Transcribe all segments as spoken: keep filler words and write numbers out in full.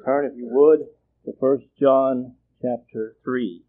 turn, if you would, to First John chapter three.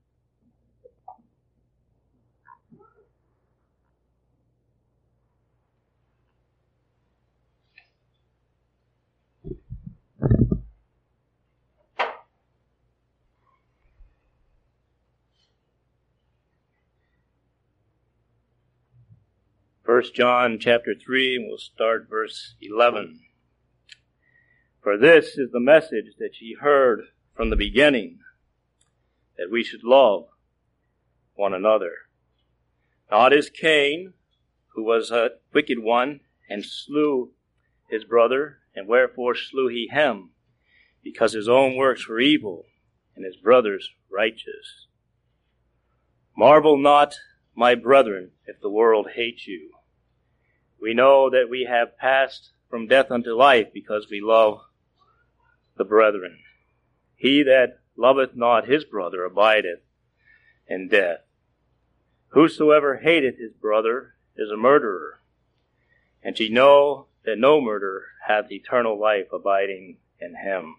First John chapter three, and we'll start verse eleven. For this is the message that ye heard from the beginning, that we should love one another. Not as Cain, who was a wicked one, and slew his brother, and wherefore slew he him? Because his own works were evil, and his brother's righteous. Marvel not, my brethren, if the world hate you. We know that we have passed from death unto life, because we love the brethren. He that loveth not his brother abideth in death. Whosoever hateth his brother is a murderer. And ye know that no murderer hath eternal life abiding in him.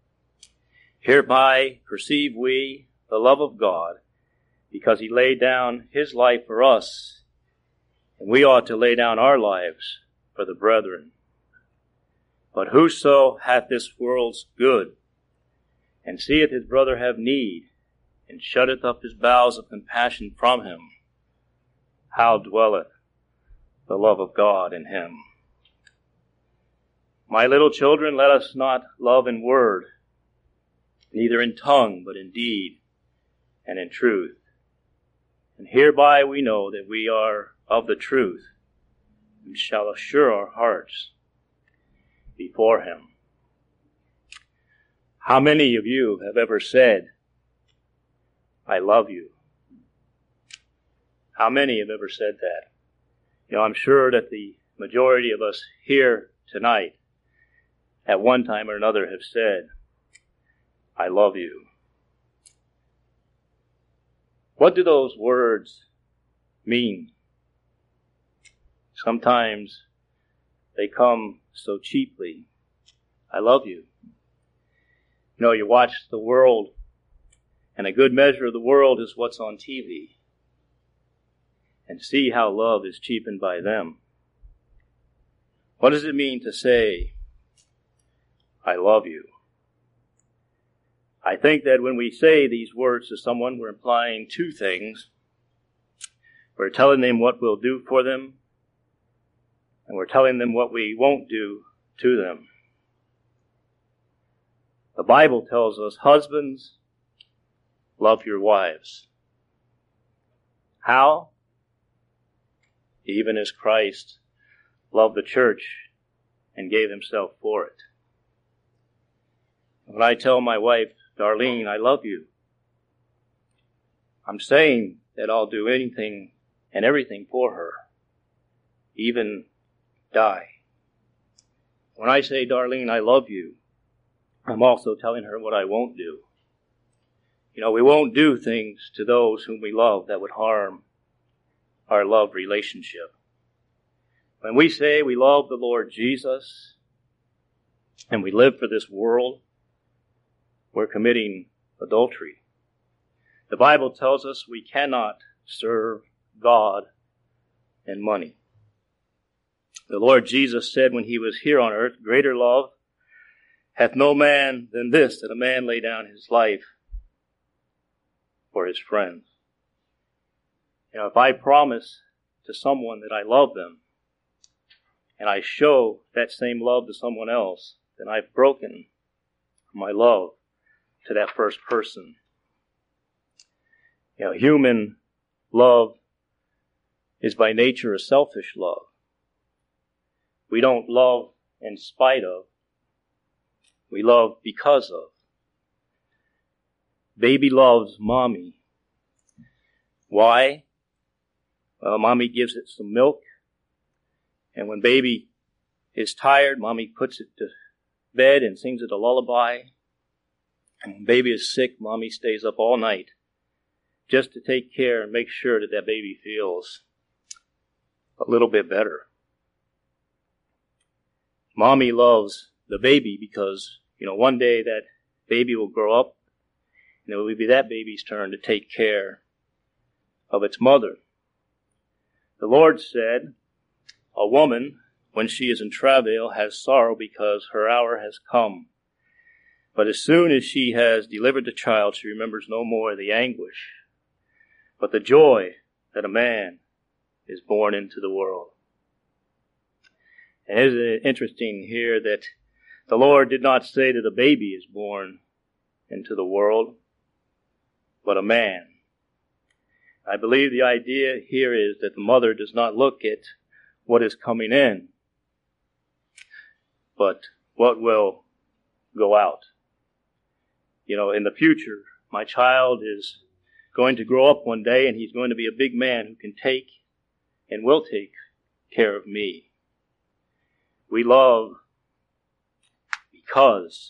Hereby perceive we the love of God, because he laid down his life for us, and we ought to lay down our lives for the brethren. But whoso hath this world's good, and seeth his brother have need, and shutteth up his bowels of compassion from him, how dwelleth the love of God in him? My little children, let us not love in word, neither in tongue, but in deed and in truth. And hereby we know that we are of the truth, and shall assure our hearts before him. How many of you have ever said, I love you? How many have ever said that? You know, I'm sure that the majority of us here tonight at one time or another have said, I love you. What do those words mean? Sometimes they come so cheaply. I love you. You know, you watch the world, and a good measure of the world is what's on T V. And see how love is cheapened by them. What does it mean to say, I love you? I think that when we say these words to someone, we're implying two things. We're telling them what we'll do for them, and we're telling them what we won't do to them. The Bible tells us, husbands, love your wives. How? Even as Christ loved the church and gave himself for it. When I tell my wife, Darlene, I love you, I'm saying that I'll do anything and everything for her, even die. When I say, Darlene, I love you, I'm also telling her what I won't do. You know, we won't do things to those whom we love that would harm our love relationship. When we say we love the Lord Jesus and we live for this world, we're committing adultery. The Bible tells us we cannot serve God and money. The Lord Jesus said when he was here on earth, greater love hath no man than this, that a man lay down his life for his friends. You know, if I promise to someone that I love them, and I show that same love to someone else, then I've broken my love to that first person. You know, human love is by nature a selfish love. We don't love in spite of. We love because of. Baby loves mommy. Why? Well, mommy gives it some milk. And when baby is tired, mommy puts it to bed and sings it a lullaby. And when baby is sick, mommy stays up all night just to take care and make sure that that baby feels a little bit better. Mommy loves the baby because, you know, one day that baby will grow up, and it will be that baby's turn to take care of its mother. The Lord said, a woman, when she is in travail, has sorrow because her hour has come. But as soon as she has delivered the child, she remembers no more the anguish, but the joy that a man is born into the world. And it is interesting here that the Lord did not say that a baby is born into the world, but a man. I believe the idea here is that the mother does not look at what is coming in, but what will go out. You know, in the future, my child is going to grow up one day and he's going to be a big man who can take and will take care of me. We love because.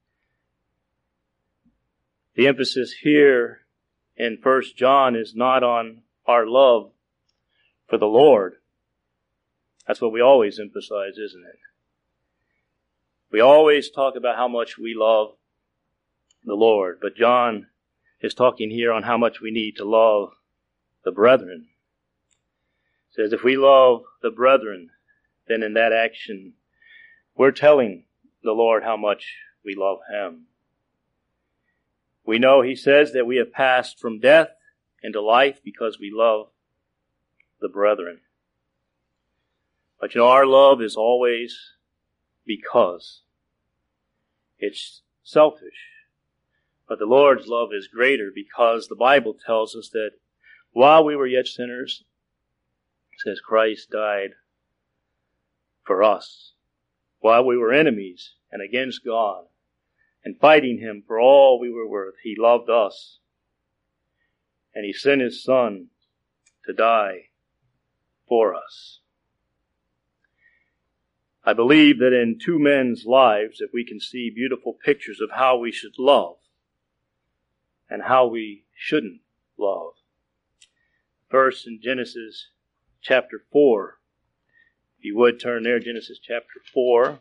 The emphasis here in First John is not on our love for the Lord. That's what we always emphasize, isn't it? We always talk about how much we love the Lord, but John is talking here on how much we need to love the brethren. It says if we love the brethren, then in that action we're telling the Lord how much we love Him. We know He says that we have passed from death into life because we love the brethren. But you know, our love is always because. It's selfish. But the Lord's love is greater because the Bible tells us that while we were yet sinners, it says Christ died for us. While we were enemies and against God and fighting Him for all we were worth, He loved us. And He sent His Son to die for us. I believe that in two men's lives that we can see beautiful pictures of how we should love and how we shouldn't love. First in Genesis chapter four. If you would turn there, Genesis chapter four.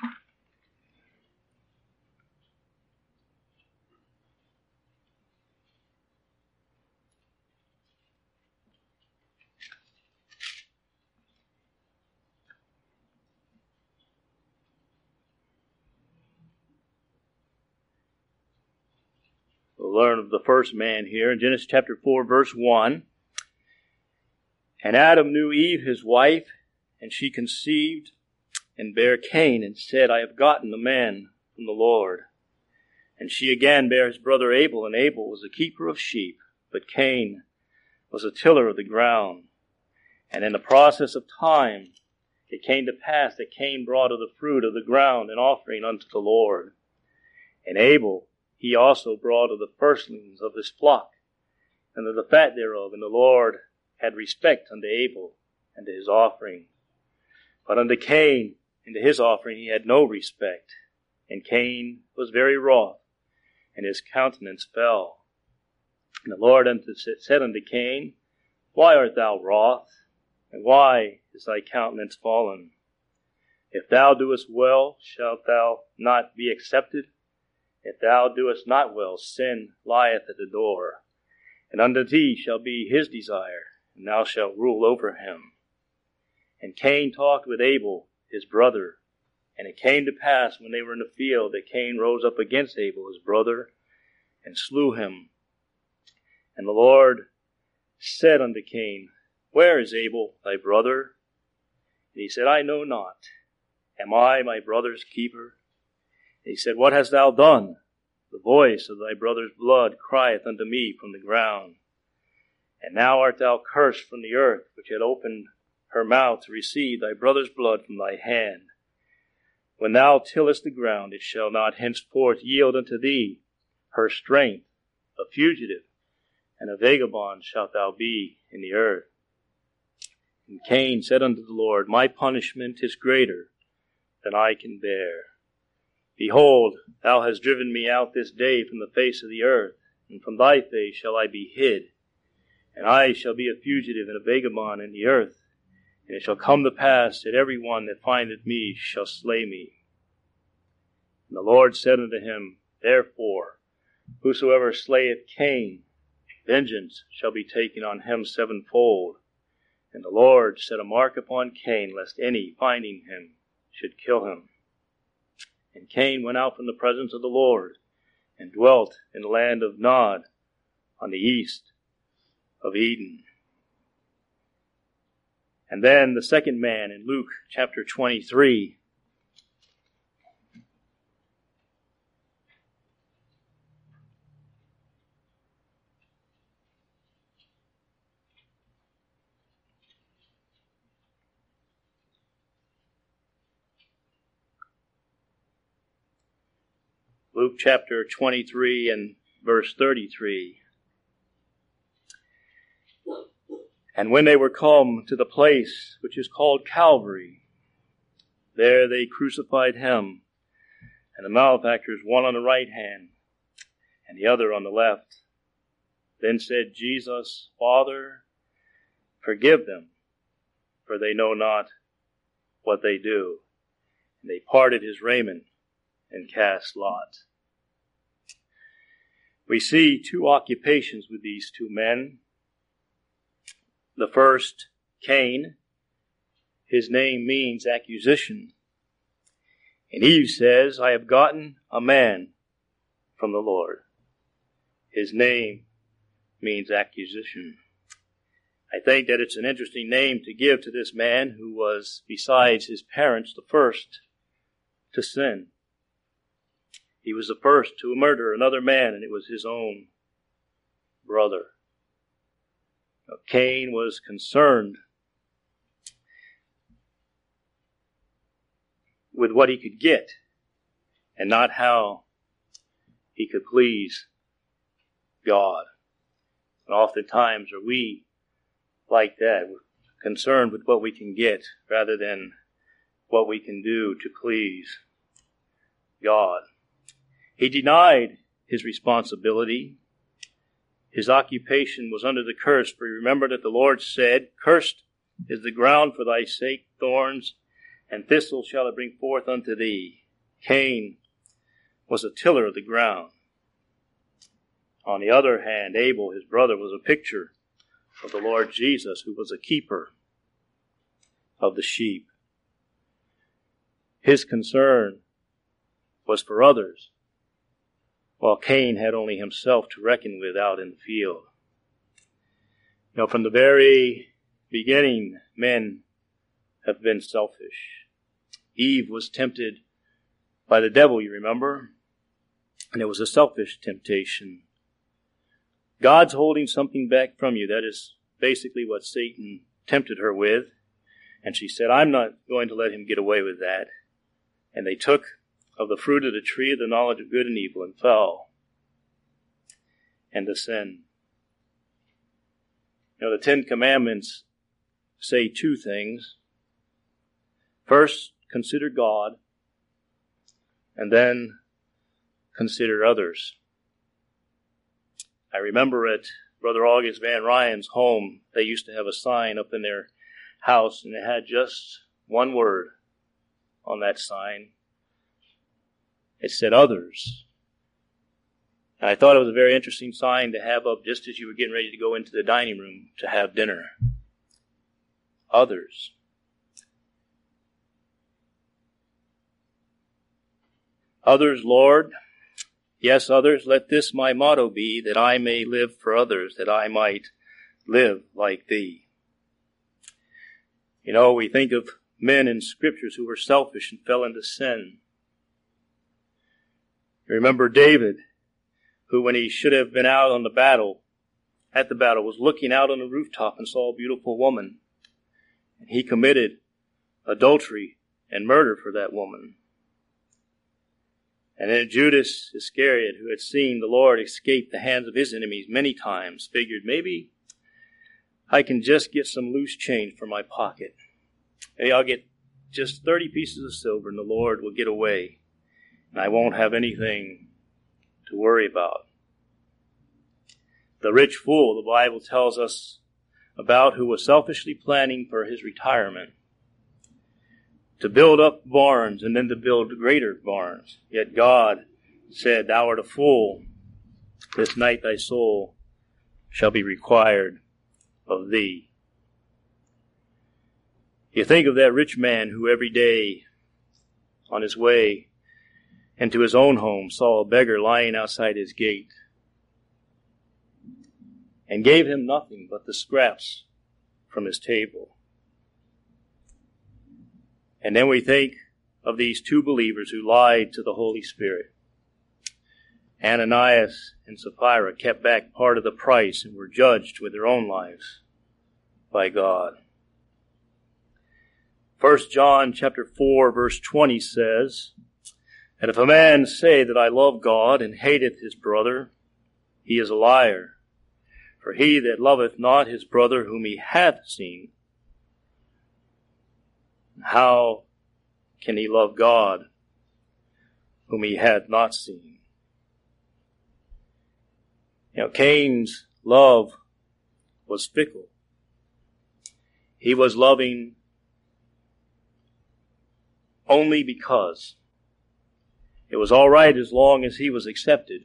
We'll learn of the first man here in Genesis chapter four, verse one. And Adam knew Eve, his wife, and she conceived and bare Cain, and said, I have gotten a man from the Lord. And she again bare his brother Abel, and Abel was a keeper of sheep, but Cain was a tiller of the ground. And in the process of time, it came to pass that Cain brought of the fruit of the ground an offering unto the Lord. And Abel, he also brought of the firstlings of his flock, and of the fat thereof, and the Lord had respect unto Abel and to his offering. But unto Cain and to his offering he had no respect. And Cain was very wroth, and his countenance fell. And the Lord said unto Cain, Why art thou wroth? And why is thy countenance fallen? If thou doest well, shalt thou not be accepted? If thou doest not well, sin lieth at the door. And unto thee shall be his desire, and thou shalt rule over him. And Cain talked with Abel, his brother. And it came to pass, when they were in the field, that Cain rose up against Abel, his brother, and slew him. And the Lord said unto Cain, Where is Abel thy brother? And he said, I know not. Am I my brother's keeper? And he said, What hast thou done? The voice of thy brother's blood crieth unto me from the ground. And now art thou cursed from the earth, which had opened her mouth to receive thy brother's blood from thy hand. When thou tillest the ground, it shall not henceforth yield unto thee her strength. A fugitive and a vagabond shalt thou be in the earth. And Cain said unto the Lord, My punishment is greater than I can bear. Behold, thou hast driven me out this day from the face of the earth, and from thy face shall I be hid. And I shall be a fugitive and a vagabond in the earth. And it shall come to pass that every one that findeth me shall slay me. And the Lord said unto him, Therefore, whosoever slayeth Cain, vengeance shall be taken on him sevenfold. And the Lord set a mark upon Cain, lest any, finding him, should kill him. And Cain went out from the presence of the Lord, and dwelt in the land of Nod, on the east of Eden. And then the second man in Luke chapter twenty-three. Luke chapter twenty-three and verse thirty-three. And when they were come to the place which is called Calvary, there they crucified him, and the malefactors, one on the right hand and the other on the left. Then said Jesus, Father, forgive them, for they know not what they do. And they parted his raiment and cast lots. We see two occupations with these two men. The first, Cain, his name means accusation. And Eve says, I have gotten a man from the Lord. His name means accusation. I think that it's an interesting name to give to this man who was, besides his parents, the first to sin. He was the first to murder another man, and it was his own brother. Now, Cain was concerned with what he could get and not how he could please God. And oftentimes are we like that, we're concerned with what we can get rather than what we can do to please God. He denied his responsibility. His occupation was under the curse, for remember that the Lord said, Cursed is the ground for thy sake, thorns and thistles shall it bring forth unto thee. Cain was a tiller of the ground. On the other hand, Abel, his brother, was a picture of the Lord Jesus, who was a keeper of the sheep. His concern was for others, while Cain had only himself to reckon with out in the field. You know, from the very beginning, men have been selfish. Eve was tempted by the devil, you remember? And it was a selfish temptation. God's holding something back from you. That is basically what Satan tempted her with. And she said, I'm not going to let him get away with that. And they took of the fruit of the tree of the knowledge of good and evil, and fell into sin. You know, the Ten Commandments say two things. First, consider God, and then consider others. I remember at Brother August Van Ryan's home, they used to have a sign up in their house, and it had just one word on that sign. It said others. And I thought it was a very interesting sign to have up just as you were getting ready to go into the dining room to have dinner. Others. Others, Lord. Yes, others, let this my motto be, that I may live for others, that I might live like thee. You know, we think of men in scriptures who were selfish and fell into sin. Remember David, who when he should have been out on the battle, at the battle, was looking out on the rooftop and saw a beautiful woman. And he committed adultery and murder for that woman. And then Judas Iscariot, who had seen the Lord escape the hands of his enemies many times, figured, maybe I can just get some loose change for my pocket. Maybe I'll get just thirty pieces of silver and the Lord will get away. And I won't have anything to worry about. The rich fool, the Bible tells us about, who was selfishly planning for his retirement, to build up barns and then to build greater barns. Yet God said, "Thou art a fool. This night thy soul shall be required of thee." You think of that rich man who every day on his way into his own home saw a beggar lying outside his gate and gave him nothing but the scraps from his table. And then we think of these two believers who lied to the Holy Spirit. Ananias and Sapphira kept back part of the price and were judged with their own lives by God. First John chapter four verse twenty says that if a man say that I love God and hateth his brother, he is a liar. For he that loveth not his brother whom he hath seen, how can he love God whom he hath not seen? You know, Cain's love was fickle. He was loving only because. It was all right as long as he was accepted.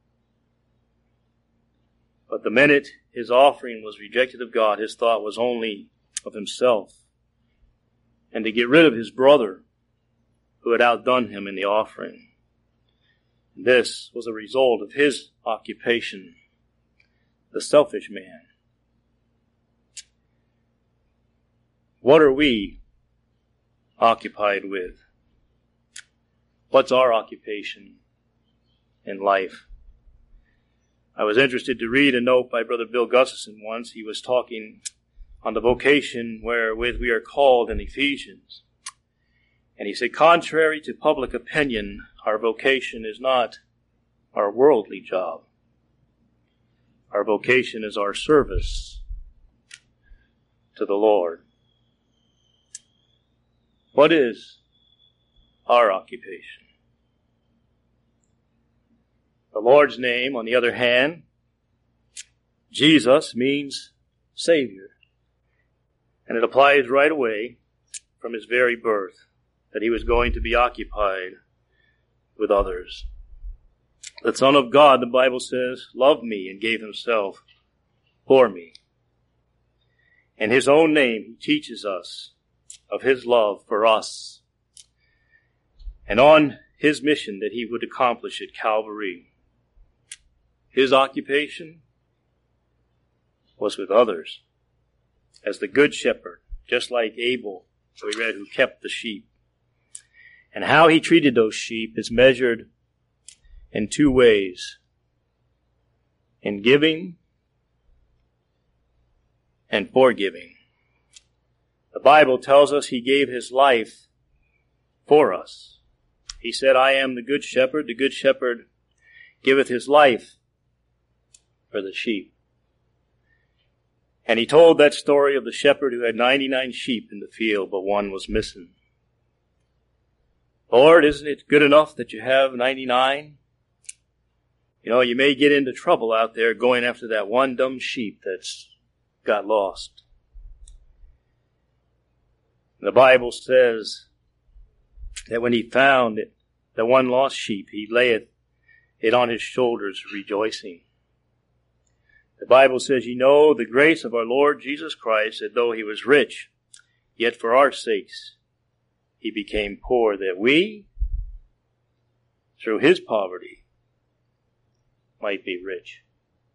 But the minute his offering was rejected of God, his thought was only of himself and to get rid of his brother who had outdone him in the offering. This was a result of his occupation, the selfish man. What are we occupied with? What's our occupation in life? I was interested to read a note by Brother Bill Gustafson once. He was talking on the vocation wherewith we are called in Ephesians. And he said, contrary to public opinion, our vocation is not our worldly job. Our vocation is our service to the Lord. What is our occupation? The Lord's name, on the other hand, Jesus, means Savior. And it applies right away from his very birth that he was going to be occupied with others. The Son of God, the Bible says, loved me and gave himself for me. In his own name, he teaches us of his love for us and on his mission that he would accomplish at Calvary. His occupation was with others as the good shepherd, just like Abel, we read, who kept the sheep. And how he treated those sheep is measured in two ways: in giving and forgiving. The Bible tells us he gave his life for us. He said, I am the good shepherd. The good shepherd giveth his life for the sheep. And he told that story of the shepherd who had ninety-nine sheep in the field, but one was missing. Lord, isn't it good enough that you have ninety-nine? You know, you may get into trouble out there going after that one dumb sheep that's got lost. The Bible says that when he found it, the one lost sheep, he layeth it on his shoulders rejoicing. The Bible says, ye know the grace of our Lord Jesus Christ, that though he was rich, yet for our sakes he became poor, that we, through his poverty, might be rich.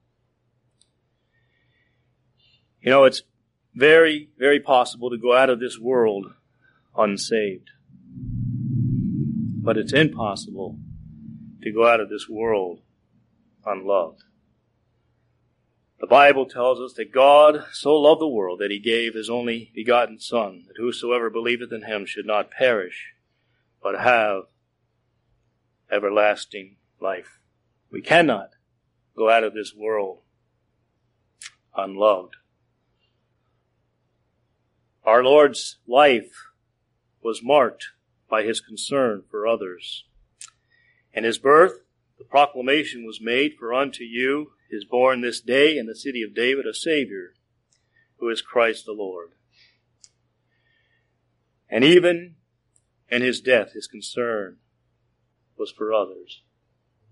You know, it's very, very possible to go out of this world unsaved. But it's impossible to go out of this world unloved. The Bible tells us that God so loved the world that he gave his only begotten Son, that whosoever believeth in him should not perish, but have everlasting life. We cannot go out of this world unloved. Our Lord's life was marked by his concern for others. In his birth, the proclamation was made, for unto you is born this day in the city of David a Savior, who is Christ the Lord. And even in his death, his concern was for others.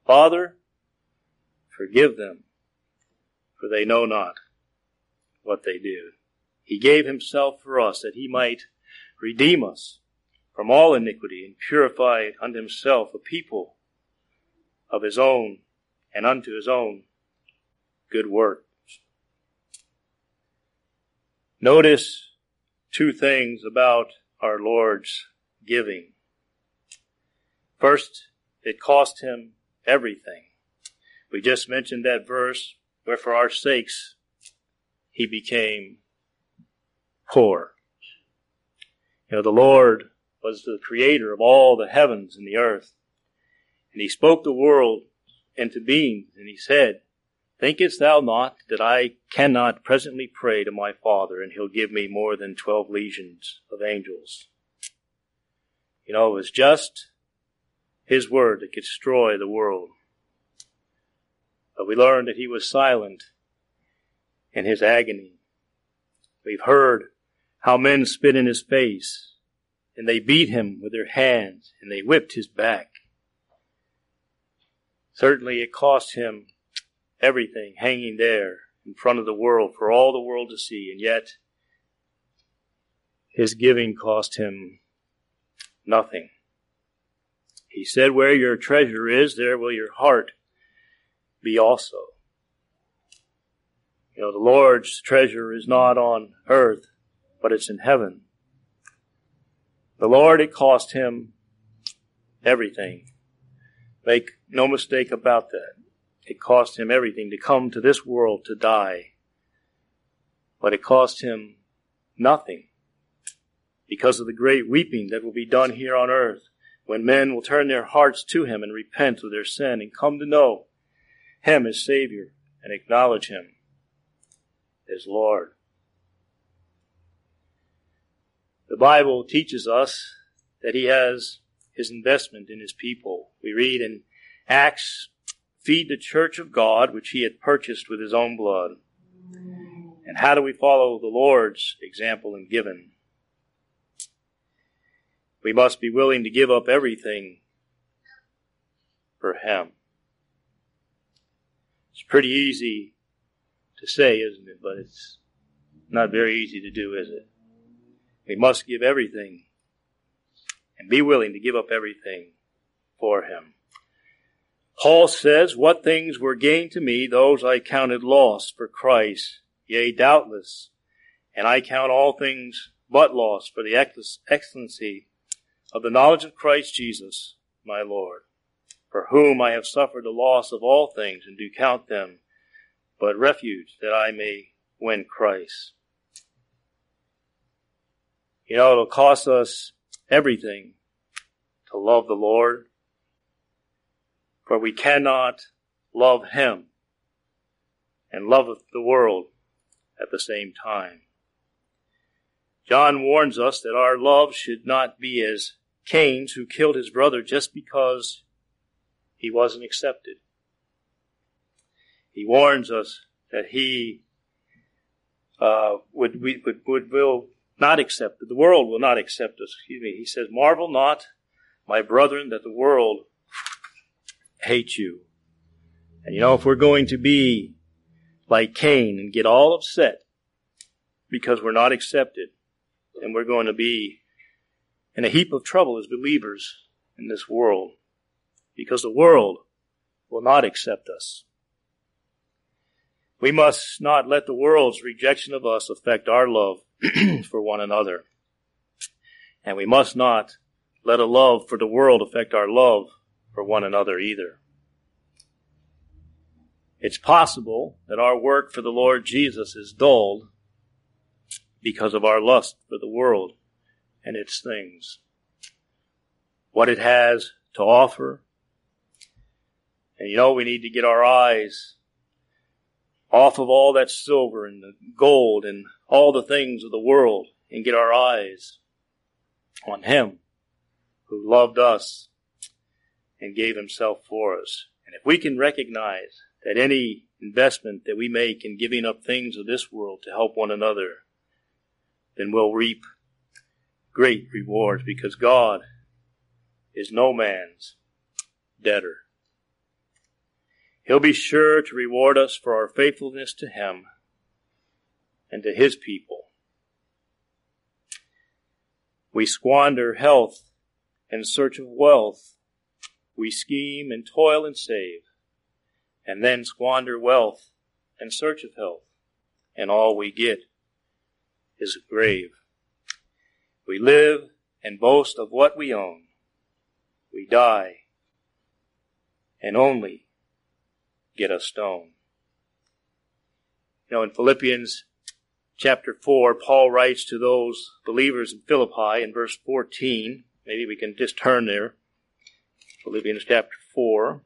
Father, forgive them, for they know not what they do. He gave himself for us that he might redeem us from all iniquity and purify unto himself a people of his own and unto his own good works. Notice two things about our Lord's giving. First, it cost him everything. We just mentioned that verse where for our sakes he became poor. You know, the Lord was the creator of all the heavens and the earth. And he spoke the world into being, and he said, thinkest thou not that I cannot presently pray to my Father, and he'll give me more than twelve legions of angels? You know, it was just his word that could destroy the world. But we learned that he was silent in his agony. We've heard how men spit in his face, and they beat him with their hands, and they whipped his back. Certainly it cost him everything, hanging there in front of the world for all the world to see, and yet his giving cost him nothing. He said, where your treasure is, there will your heart be also. You know, the Lord's treasure is not on earth, but it's in heaven. The Lord, it cost him everything. Make no mistake about that. It cost him everything to come to this world to die. But it cost him nothing because of the great weeping that will be done here on earth when men will turn their hearts to him and repent of their sin and come to know him as Savior and acknowledge him as Lord. The Bible teaches us that he has his investment in his people. We read in Acts, feed the church of God, which he had purchased with his own blood. And how do we follow the Lord's example in giving? We must be willing to give up everything for him. It's pretty easy to say, isn't it? But it's not very easy to do, is it? We must give everything and be willing to give up everything for him. Paul says, what things were gained to me, those I counted loss for Christ. Yea, doubtless. And I count all things but loss for the excellency of the knowledge of Christ Jesus, my Lord, for whom I have suffered the loss of all things, and do count them but refuge, that I may win Christ. You know, it'll cost us everything to love the Lord, for we cannot love him and love the world at the same time. John warns us that our love should not be as Cain's, who killed his brother just because he wasn't accepted. He warns us that he uh, would, would, would will not accept, that the world will not accept us. Excuse me. He says, marvel not, my brethren, that the world hates you. And you know, if we're going to be like Cain and get all upset because we're not accepted, then we're going to be in a heap of trouble as believers in this world, because the world will not accept us. We must not let the world's rejection of us affect our love for one another. And we must not let a love for the world affect our love for one another either. It's possible that our work for the Lord Jesus is dulled because of our lust for the world and its things, what it has to offer. And you know, we need to get our eyes off of all that silver and the gold and all the things of the world and get our eyes on him who loved us and gave himself for us. And if we can recognize that any investment that we make in giving up things of this world to help one another, then we'll reap great rewards, because God is no man's debtor. He'll be sure to reward us for our faithfulness to Him and to His people. We squander health in search of wealth. We scheme and toil and save, and then squander wealth in search of health, and all we get is a grave. We live and boast of what we own. We die and only get a stone. You know, in Philippians chapter four, Paul writes to those believers in Philippi in verse fourteen. Maybe we can just turn there. Philippians chapter four.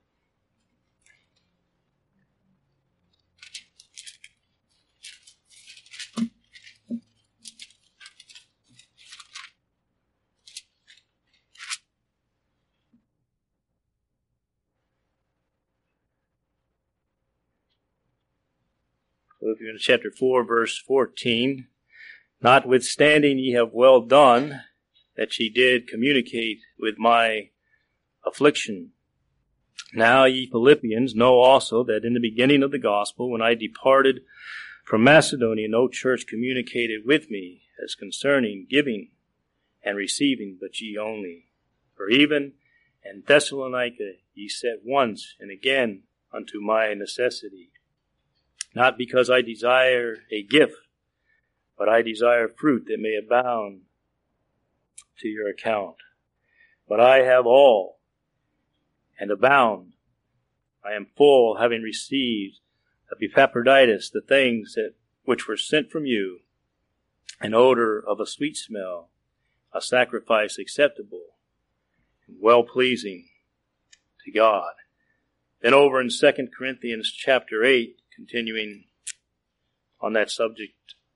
Philippians chapter four, verse fourteen. Notwithstanding ye have well done, that ye did communicate with my affliction. Now ye Philippians know also that in the beginning of the gospel, when I departed from Macedonia, no church communicated with me as concerning giving and receiving, but ye only. For even in Thessalonica ye sent once and again unto my necessity. Not because I desire a gift, but I desire fruit that may abound to your account. But I have all and abound. I am full, having received of Epaphroditus the things that which were sent from you, an odor of a sweet smell, a sacrifice acceptable, and well-pleasing to God. Then over in Second Corinthians chapter eight, continuing on that subject,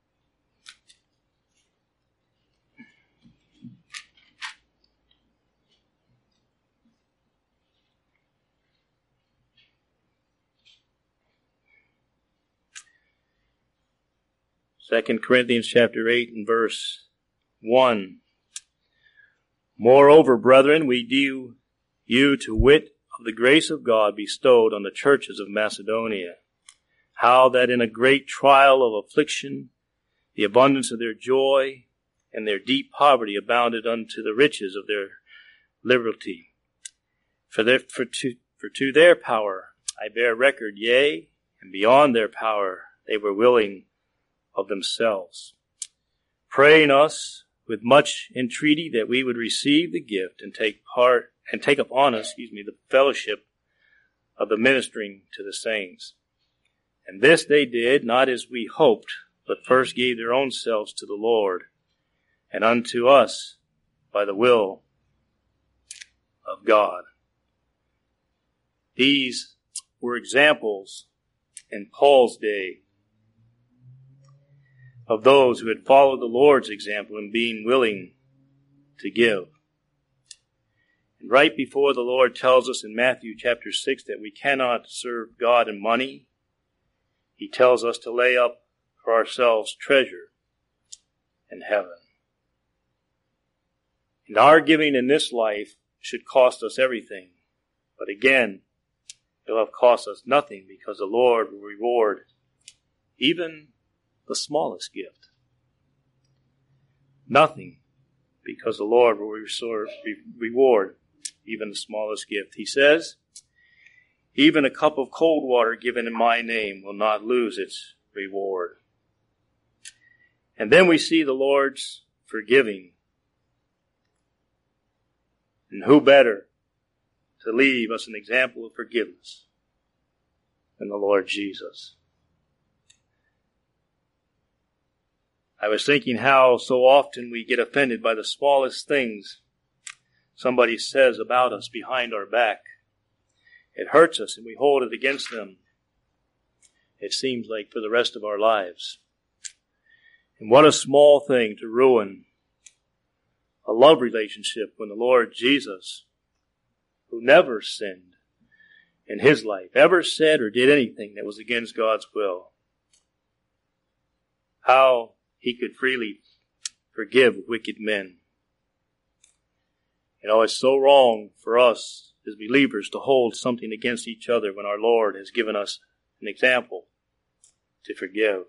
Second Corinthians chapter eight and verse one. Moreover, brethren, we do you to wit of the grace of God bestowed on the churches of Macedonia, how that in a great trial of affliction, the abundance of their joy and their deep poverty abounded unto the riches of their liberty. For, their, for, to, for to their power I bear record, yea, and beyond their power they were willing of themselves, praying us with much entreaty that we would receive the gift and take part and take upon us, excuse me, the fellowship of the ministering to the saints. And this they did, not as we hoped, but first gave their own selves to the Lord, and unto us by the will of God. These were examples in Paul's day of those who had followed the Lord's example in being willing to give. And right before the Lord tells us in Matthew chapter six that we cannot serve God in money, He tells us to lay up for ourselves treasure in heaven. And our giving in this life should cost us everything. But again, it'll have cost us nothing, because the Lord will reward even the smallest gift. Nothing, because the Lord will reward even the smallest gift. He says, even a cup of cold water given in my name will not lose its reward. And then we see the Lord's forgiving. And who better to leave us an example of forgiveness than the Lord Jesus? I was thinking how so often we get offended by the smallest things somebody says about us behind our back. It hurts us and we hold it against them, it seems like, for the rest of our lives. And what a small thing to ruin a love relationship when the Lord Jesus, who never sinned in His life, ever said or did anything that was against God's will, how He could freely forgive wicked men. You know, it's so wrong for us as believers to hold something against each other when our Lord has given us an example to forgive.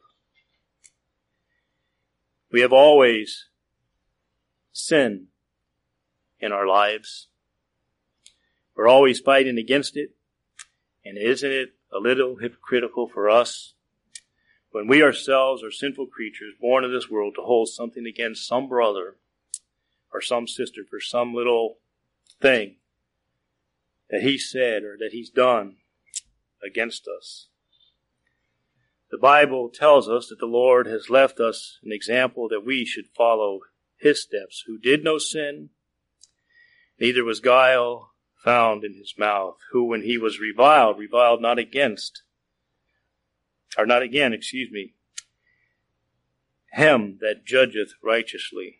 We have always sinned in our lives. We're always fighting against it. And isn't it a little hypocritical for us when we ourselves are sinful creatures born in this world to hold something against some brother or some sister for some little thing that he said or that he's done against us? The Bible tells us that the Lord has left us an example that we should follow his steps, who did no sin, neither was guile found in his mouth, who when he was reviled, reviled not against, or not again, excuse me, him that judgeth righteously.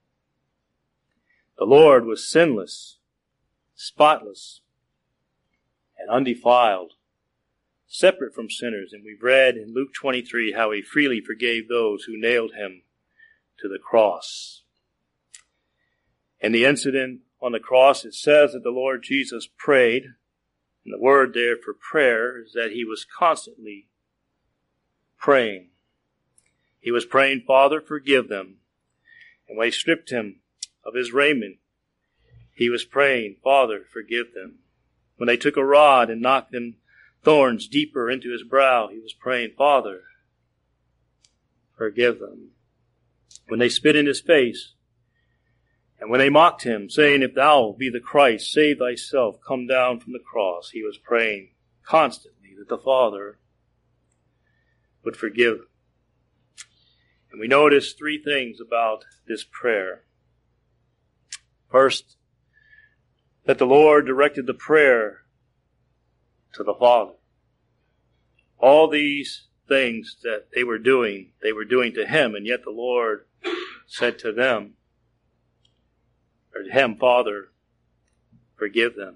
The Lord was sinless, spotless, and undefiled, separate from sinners. And we've read in Luke twenty-three how he freely forgave those who nailed him to the cross. In the incident on the cross, it says that the Lord Jesus prayed, and the word there for prayer is that he was constantly praying. He was praying, Father, forgive them. And when they stripped him of his raiment, he was praying, Father, forgive them. When they took a rod and knocked them thorns deeper into his brow, he was praying, Father, forgive them. When they spit in his face, and when they mocked him, saying, if thou be the Christ, save thyself, come down from the cross, he was praying constantly that the Father would forgive. And we notice three things about this prayer. First, that the Lord directed the prayer to the Father. All these things that they were doing, they were doing to him, and yet the Lord said to them, or to him, Father, forgive them.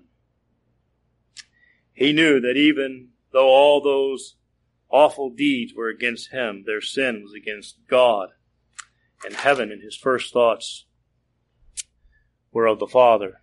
He knew that even though all those awful deeds were against him, their sin was against God and heaven, and his first thoughts were of the Father.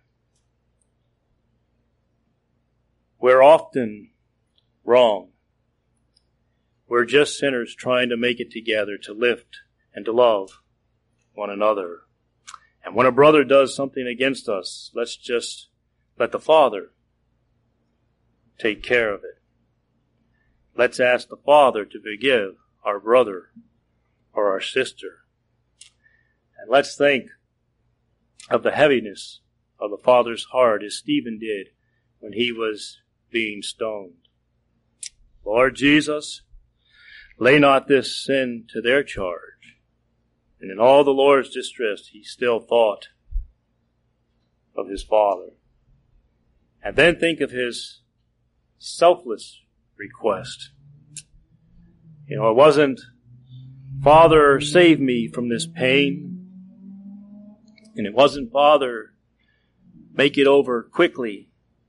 We're often wrong. We're just sinners trying to make it together, to lift and to love one another. And when a brother does something against us, let's just let the Father take care of it. Let's ask the Father to forgive our brother or our sister. And let's think of the heaviness of the Father's heart, as Stephen did when he was being stoned. Lord Jesus, lay not this sin to their charge. And in all the Lord's distress, he still thought of his Father. And then think of his selfless request. You know, it wasn't, Father, save me from this pain. And it wasn't, Father, make it over quickly.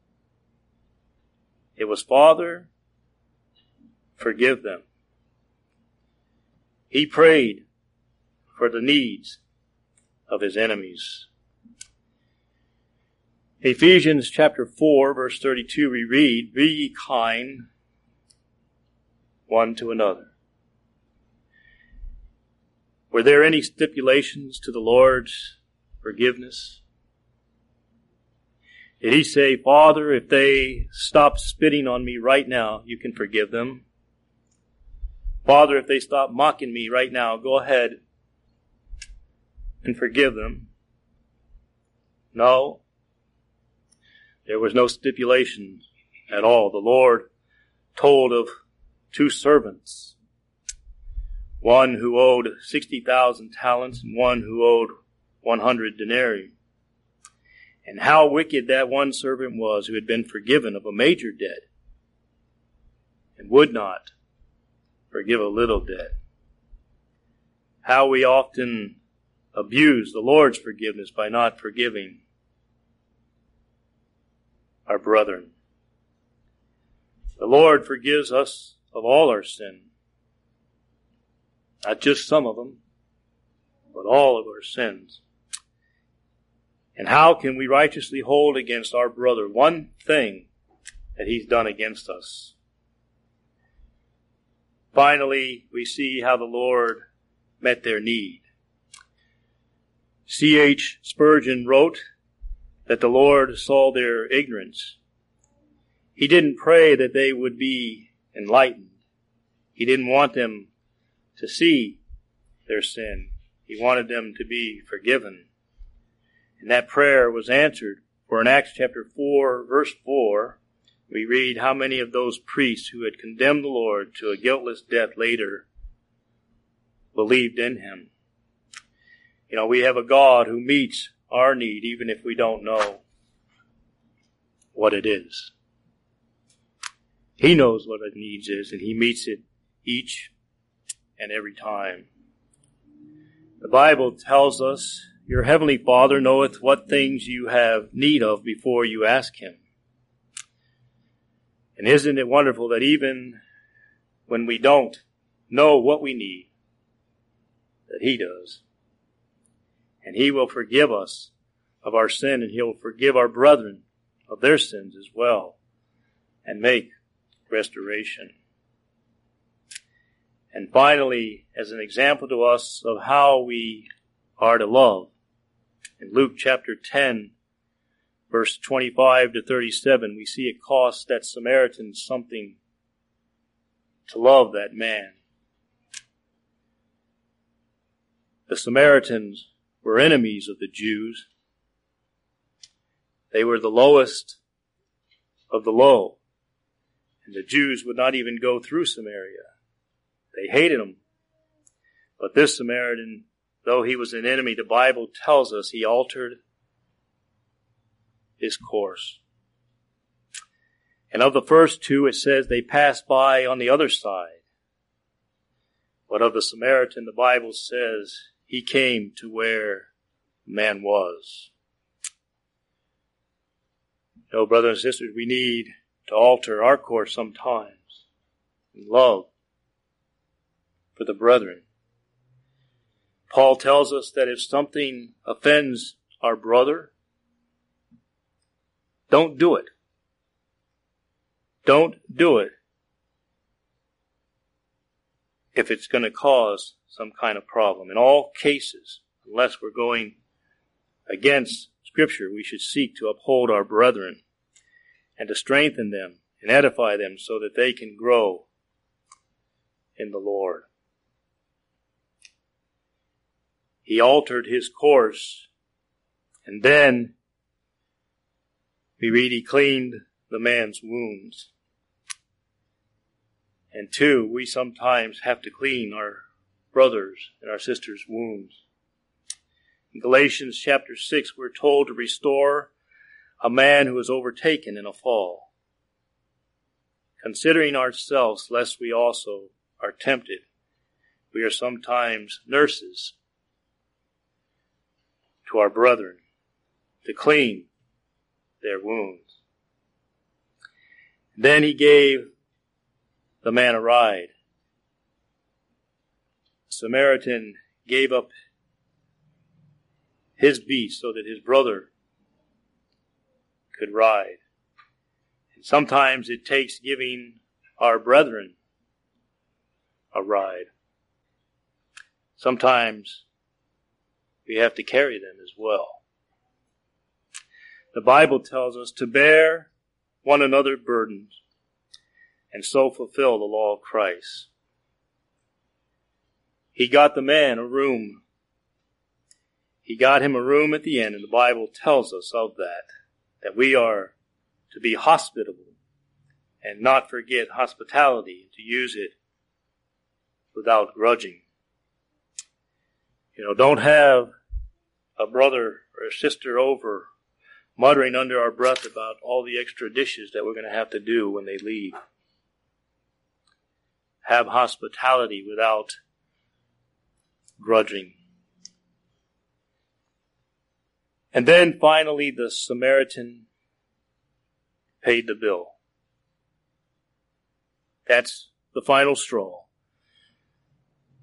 It was, Father, forgive them. He prayed for the needs of his enemies. Ephesians chapter four, verse thirty-two, we read, be ye kind one to another. Were there any stipulations to the Lord's forgiveness? Did he say, Father, if they stop spitting on me right now, you can forgive them? Father, if they stop mocking me right now, go ahead and forgive them? No. There was no stipulation at all. The Lord told of two servants, one who owed sixty thousand talents and one who owed one hundred denarii. And how wicked that one servant was who had been forgiven of a major debt and would not forgive a little debt. How we often abuse the Lord's forgiveness by not forgiving our brethren. The Lord forgives us of all our sin. Not just some of them, but all of our sins. And how can we righteously hold against our brother one thing that he's done against us? Finally, we see how the Lord met their need. C H Spurgeon wrote that the Lord saw their ignorance. He didn't pray that they would be enlightened. He didn't want them to see their sin. He wanted them to be forgiven. And that prayer was answered. For in Acts chapter four, verse four, we read how many of those priests who had condemned the Lord to a guiltless death later believed in him. You know, we have a God who meets our need even if we don't know what it is. He knows what our needs is, and he meets it each and every time. The Bible tells us, your heavenly Father knoweth what things you have need of before you ask him. And isn't it wonderful that even when we don't know what we need, that he does. And he will forgive us of our sin, and he'll forgive our brethren of their sins as well, and make restoration. And finally, as an example to us of how we are to love, in Luke chapter ten, verse twenty-five to thirty-seven, we see it cost that Samaritan something to love that man. The Samaritans were enemies of the Jews. They were the lowest of the low. And the Jews would not even go through Samaria. They hated them. But this Samaritan, though he was an enemy, the Bible tells us he altered his course. And of the first two, it says they passed by on the other side. But of the Samaritan, the Bible says he came to where man was. You know, brothers and sisters, we need to alter our course sometimes in love for the brethren. Paul tells us that if something offends our brother, don't do it. Don't do it if it's going to cause some kind of problem. In all cases, unless we're going against Scripture, we should seek to uphold our brethren and to strengthen them and edify them so that they can grow in the Lord. He altered his course, and then we read he cleaned the man's wounds. And two, we sometimes have to clean our brothers' and our sisters' wounds. In Galatians chapter six, we're told to restore a man who is overtaken in a fall, considering ourselves lest we also are tempted. We are sometimes nurses to our brethren to clean their wounds. Then he gave the man a ride. The Samaritan gave up his beast so that his brother could ride. And sometimes it takes giving our brethren a ride. Sometimes we have to carry them as well. The Bible tells us to bear one another's burdens and so fulfill the law of Christ. He got the man a room. He got him a room at the end, and the Bible tells us of that, that we are to be hospitable and not forget hospitality, to use it without grudging. You know, don't have a brother or a sister over muttering under our breath about all the extra dishes that we're going to have to do when they leave. Have hospitality without grudging. And then finally, the Samaritan paid the bill. That's the final straw.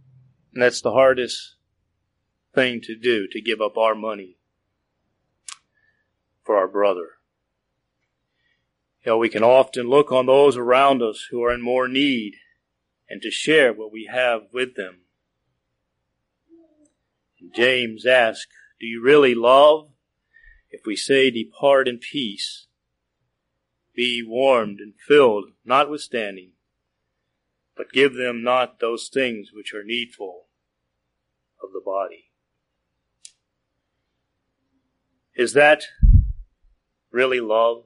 And that's the hardest thing to do, to give up our money. for our brother. You know, we can often look on those around us who are in more need and to share what we have with them. And James asks, do you really love? If we say, depart in peace, be warmed and filled, notwithstanding, but give them not those things which are needful of the body. Is that really love?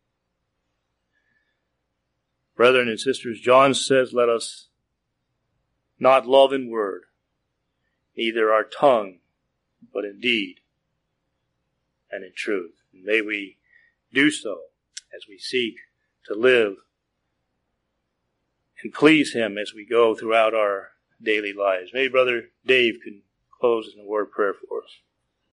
Brethren and sisters, John says, let us not love in word, neither our tongue, but in deed and in truth. And may we do so as we seek to live and please Him as we go throughout our daily lives. Maybe Brother Dave can close in a word of prayer for us.